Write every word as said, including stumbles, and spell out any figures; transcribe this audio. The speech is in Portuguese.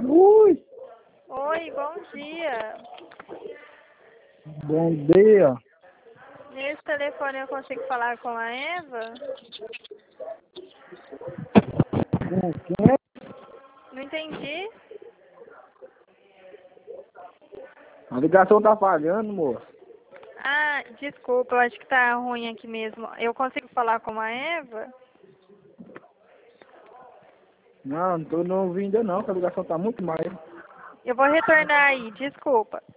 Ui, Oi, bom dia. bom dia. Nesse telefone eu consigo falar com a Eva? Com quem? Não entendi. A ligação tá falhando, moço. Ah, desculpa, eu acho que tá ruim aqui mesmo. Eu consigo falar com a Eva? Não, não tô não ouvindo ainda não, que a ligação tá muito mais. Eu vou retornar aí, desculpa.